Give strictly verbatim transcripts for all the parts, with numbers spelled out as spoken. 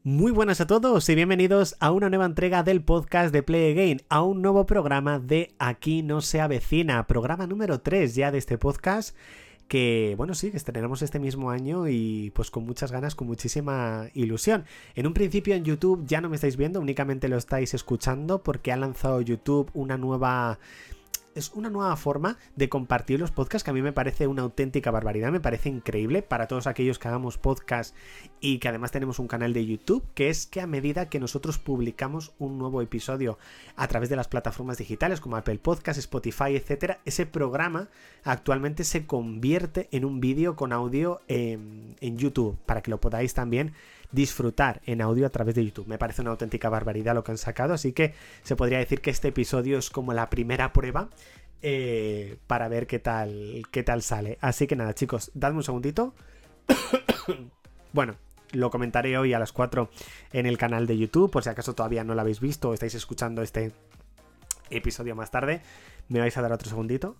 Muy buenas a todos y bienvenidos a una nueva entrega del podcast de Play Again, a un nuevo programa de Aquí no se avecina, programa número tres ya de este podcast que, bueno, sí, que estrenamos este mismo año y pues con muchas ganas, con muchísima ilusión. En un principio en YouTube ya no me estáis viendo, únicamente lo estáis escuchando porque ha lanzado YouTube una nueva... Es una nueva forma de compartir los podcasts que a mí me parece una auténtica barbaridad, me parece increíble para todos aquellos que hagamos podcast y que además tenemos un canal de YouTube, que es que a medida que nosotros publicamos un nuevo episodio a través de las plataformas digitales como Apple Podcast, Spotify, etcétera, ese programa actualmente se convierte en un vídeo con audio en, en YouTube, para que lo podáis también disfrutar en audio a través de YouTube. Me parece una auténtica barbaridad lo que han sacado, así que se podría decir que este episodio es como la primera prueba eh, para ver qué tal, qué tal sale. Así que nada, chicos, dadme un segundito. Bueno, lo comentaré hoy a las cuatro en el canal de YouTube, por si acaso todavía no lo habéis visto o estáis escuchando este episodio más tarde. Me vais a dar otro segundito.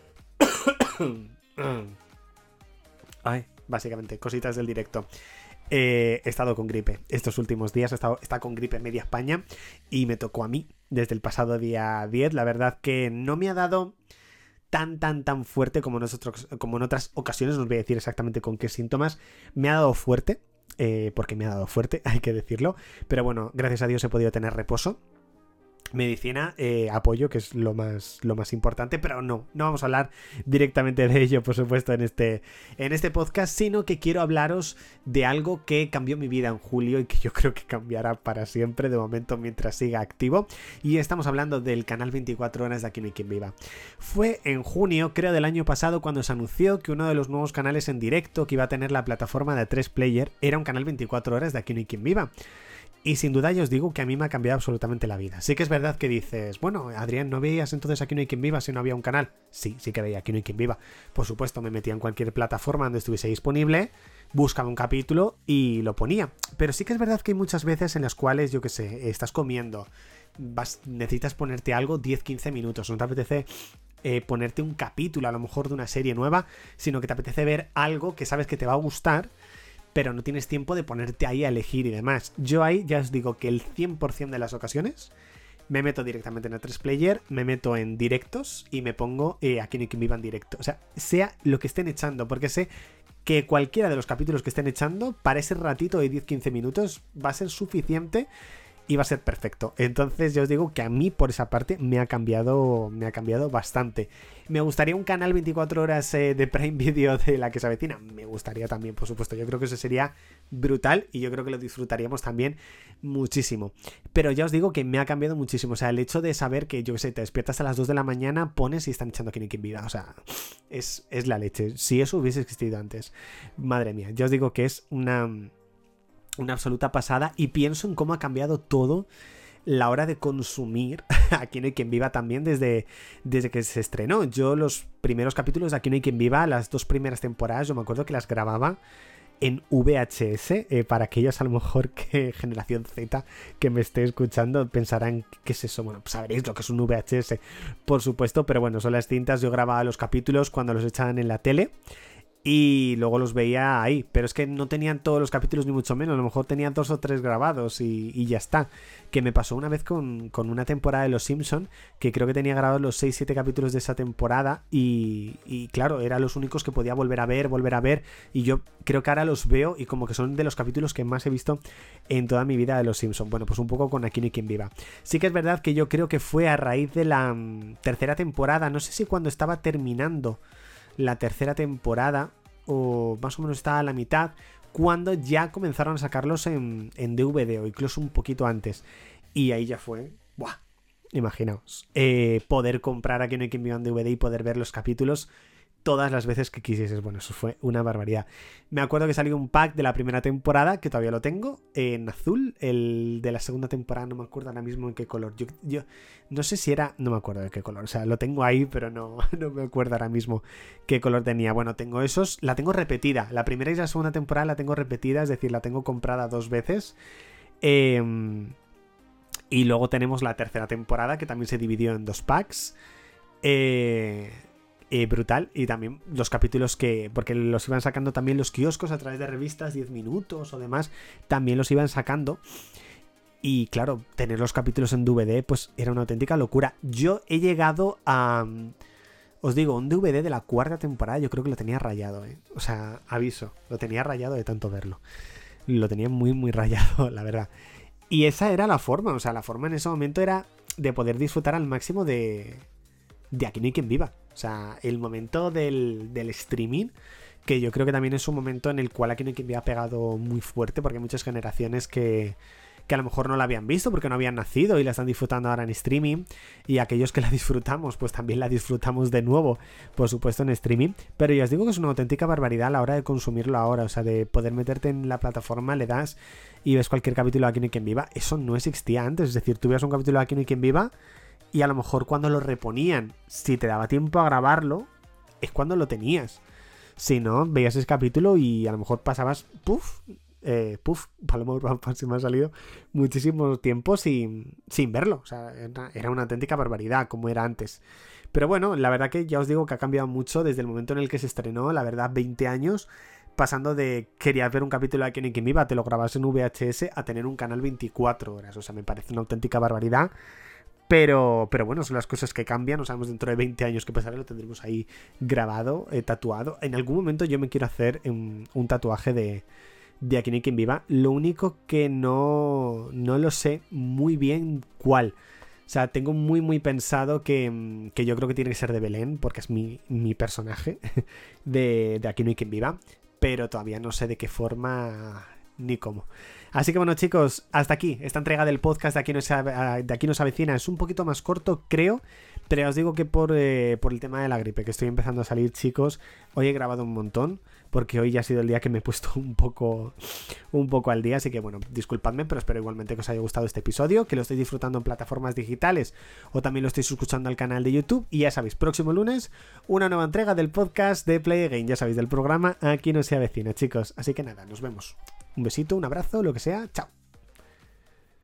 Ay, básicamente, cositas del directo. Eh, he estado con gripe estos últimos días, he estado está con gripe media España y me tocó a mí desde el pasado día diez. La verdad que no me ha dado tan tan tan fuerte como, nosotros, como en otras ocasiones, no os voy a decir exactamente con qué síntomas. Me ha dado fuerte, eh, porque me ha dado fuerte, hay que decirlo, pero bueno, gracias a Dios he podido tener reposo, medicina, eh, apoyo, que es lo más, lo más importante, pero no, no vamos a hablar directamente de ello, por supuesto, en este, en este podcast, sino que quiero hablaros de algo que cambió mi vida en julio y que yo creo que cambiará para siempre, de momento, mientras siga activo, y estamos hablando del canal veinticuatro horas de Aquí no hay quien viva. Fue en junio, creo, del año pasado, cuando se anunció que uno de los nuevos canales en directo que iba a tener la plataforma de tres player era un canal veinticuatro horas de Aquí no hay quien viva. Y sin duda yo os digo que a mí me ha cambiado absolutamente la vida. Sí que es verdad que dices, bueno, Adrián, ¿no veías entonces Aquí no hay quien viva si no había un canal? Sí, sí que veía Aquí no hay quien viva. Por supuesto, me metía en cualquier plataforma donde estuviese disponible, buscaba un capítulo y lo ponía. Pero sí que es verdad que hay muchas veces en las cuales, yo qué sé, estás comiendo, vas, necesitas ponerte algo diez a quince minutos, no te apetece eh, ponerte un capítulo a lo mejor de una serie nueva, sino que te apetece ver algo que sabes que te va a gustar, pero no tienes tiempo de ponerte ahí a elegir y demás. Yo ahí ya os digo que el cien por ciento de las ocasiones me meto directamente en el tres player, me meto en directos y me pongo eh, Aquí no hay quien viva en directo. O sea, sea lo que estén echando, porque sé que cualquiera de los capítulos que estén echando, para ese ratito de diez a quince minutos, va a ser suficiente y va a ser perfecto. Entonces ya os digo que a mí por esa parte me ha cambiado, me ha cambiado bastante. Me gustaría un canal veinticuatro horas eh, de Prime Video de la que se avecina. Me gustaría también, por supuesto. Yo creo que eso sería brutal y yo creo que lo disfrutaríamos también muchísimo. Pero ya os digo que me ha cambiado muchísimo. O sea, el hecho de saber que, yo qué sé, te despiertas a las dos de la mañana, pones y están echando Aquí no hay quien viva. O sea, es, es la leche. Si eso hubiese existido antes. Madre mía, ya os digo que es una... una absoluta pasada y pienso en cómo ha cambiado todo la hora de consumir Aquí no hay quien viva también desde, desde que se estrenó. Yo los primeros capítulos de Aquí no hay quien viva, las dos primeras temporadas, yo me acuerdo que las grababa en V H S, eh, para aquellos a lo mejor que generación Z que me esté escuchando pensarán ¿qué es eso? Bueno, pues sabréis lo que es un V H S, por supuesto, pero bueno, son las cintas. Yo grababa los capítulos cuando los echaban en la tele y luego los veía ahí, pero es que no tenían todos los capítulos ni mucho menos, a lo mejor tenían dos o tres grabados y, y ya está. Que me pasó una vez con, con una temporada de Los Simpson, que creo que tenía grabados los seis siete capítulos de esa temporada y, y claro, eran los únicos que podía volver a ver, volver a ver, y yo creo que ahora los veo y como que son de los capítulos que más he visto en toda mi vida de Los Simpson. Bueno, pues un poco con Aquí no hay quien viva. Sí que es verdad que yo creo que fue a raíz de la um, tercera temporada, no sé si cuando estaba terminando la tercera temporada o más o menos estaba a la mitad, cuando ya comenzaron a sacarlos en, en D V D o incluso un poquito antes, y ahí ya fue, ¡buah! Imaginaos, eh, poder comprar Aquí no hay quien viva en D V D y poder ver los capítulos todas las veces que quisieses. Bueno, eso fue una barbaridad. Me acuerdo que salió un pack de la primera temporada, que todavía lo tengo, en azul. El de la segunda temporada no me acuerdo ahora mismo en qué color. Yo, yo no sé si era... No me acuerdo de qué color. O sea, lo tengo ahí, pero no, no me acuerdo ahora mismo qué color tenía. Bueno, tengo esos. La tengo repetida. La primera y la segunda temporada la tengo repetida, es decir, la tengo comprada dos veces. Eh, y luego tenemos la tercera temporada, que también se dividió en dos packs. Eh... Eh, brutal. Y también los capítulos que... Porque los iban sacando también los kioscos a través de revistas, diez minutos o demás. También los iban sacando. Y claro, tener los capítulos en D V D pues era una auténtica locura. Yo he llegado a... Os digo, un D V D de la cuarta temporada yo creo que lo tenía rayado, ¿eh? O sea, aviso, lo tenía rayado de tanto verlo. Lo tenía muy, muy rayado, la verdad. Y esa era la forma, o sea, la forma en ese momento era de poder disfrutar al máximo de... de Aquí no hay quien viva. O sea, el momento del, del streaming, que yo creo que también es un momento en el cual Aquí no hay quien viva ha pegado muy fuerte, porque hay muchas generaciones que, que a lo mejor no la habían visto porque no habían nacido y la están disfrutando ahora en streaming, y aquellos que la disfrutamos, pues también la disfrutamos de nuevo, por supuesto, en streaming. Pero ya os digo que es una auténtica barbaridad a la hora de consumirlo ahora, o sea, de poder meterte en la plataforma, le das y ves cualquier capítulo de Aquí no hay quien viva. Eso no existía antes, es decir, tú veías un capítulo de Aquí no hay quien viva y a lo mejor cuando lo reponían, si te daba tiempo a grabarlo, es cuando lo tenías. Si no, veías ese capítulo y a lo mejor pasabas, puff, eh, puff, Paloma Urban se me ha salido muchísimo tiempo sin, sin verlo. O sea, era, era una auténtica barbaridad como era antes. Pero bueno, la verdad que ya os digo que ha cambiado mucho desde el momento en el que se estrenó, la verdad, veinte años, pasando de querías ver un capítulo de Aquí no hay quien viva, te lo grabas en V H S, a tener un canal veinticuatro horas. O sea, me parece una auténtica barbaridad. Pero, pero bueno, son las cosas que cambian. No sabemos dentro de veinte años qué pasará. Lo tendremos ahí grabado, eh, tatuado. En algún momento yo me quiero hacer un, un tatuaje de, de Aquí no hay quien viva. Lo único que no, no lo sé muy bien cuál. O sea, tengo muy muy pensado que, que yo creo que tiene que ser de Belén, porque es mi, mi personaje de, de Aquí no hay quien viva. Pero todavía no sé de qué forma ni cómo. Así que bueno, chicos, hasta aquí esta entrega del podcast de Aquí nos, de Aquí nos avecina. Es un poquito más corto, creo, pero os digo que por, eh, por el tema de la gripe, que estoy empezando a salir, chicos, hoy he grabado un montón, porque hoy ya ha sido el día que me he puesto un poco, un poco al día, así que bueno, disculpadme, pero espero igualmente que os haya gustado este episodio, que lo estéis disfrutando en plataformas digitales o también lo estéis escuchando al canal de YouTube. Y ya sabéis, próximo lunes, una nueva entrega del podcast de Play Again, ya sabéis, del programa Aquí no se avecina, chicos. Así que nada, nos vemos. Un besito, un abrazo, lo que sea. Chao.